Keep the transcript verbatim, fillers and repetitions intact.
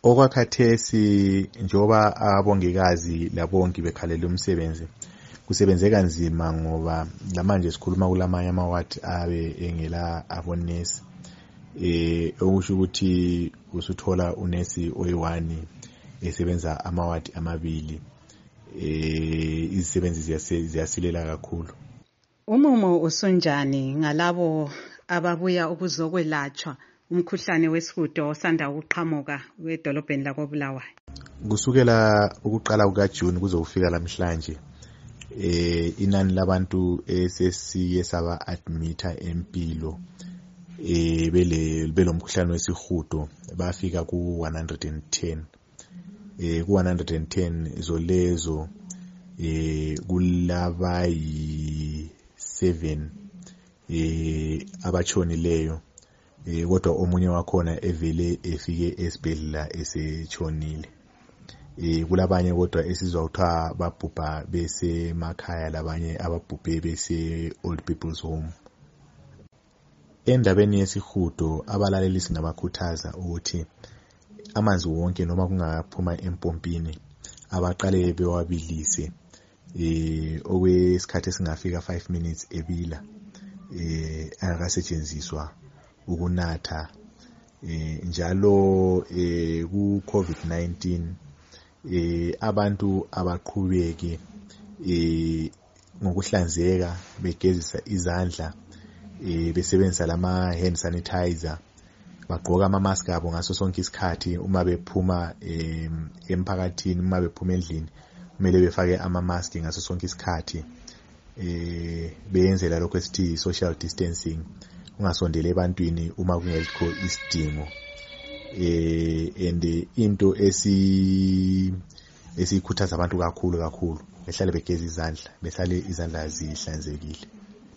Okwakhathesi njoba abongikazi labongi bekhalela umsebenzi kusebenze kanzima ngoba lamanje sikhuluma kulamanye amawadi abe engela abonesi eh okusho ukuthi usuthola unesi oyi-one esebenza amawadi amabili eh izisebenzi ziyasilela kakhulu. Umumo usunjani ngalabo ababuya ukuzokwelatshwa umkhuhlane wesihudo osanda ukuqhamuka wedolobheni lakoBulawayo? Kusukela ukuqala kukaJune kuzofika lamhlanje eh inani labantu esesiye saba admita empilo eh bele belomkhuhlane wesihudo bafika ku one hundred ten eh ku one hundred ten izolezo eh kulaba yi seven eh abachonileyo eh kodwa omunye wakhona evele efike esibhedlela esechonile. Eh kulabanye kodwa esizwa ukuthiwa babhubha bese makhaya labanye ababhubhe bese old people's home. Endabeni yesihudo abalaleli singabakhuthaza ukuthi amanzi wonke noma kungaphuma empompini abaqale bewabilise eh okwesikhathi esingafika five minutes ebila eh akasetshenziswa ukunatha eh njalo eh ku COVID nineteen eh abantu abaqhubeke eh ngokuhlanzeka begezisa izandla eh besebenzisa lama hand sanitizer bagqoka ama mask abo ngaso sonke isikhathi uma bephuma emphakathini uma bephuma endlini kumele befake ama mask ngaso sonke isikhathi eh beyenzela lokho esithi social distancing ungasondele ebantwini uma kungekho isidingo eh and into esi esikhuthaza abantu kakhulu kakhulu behlale begeza izandla behlale izandla zihlanzekile.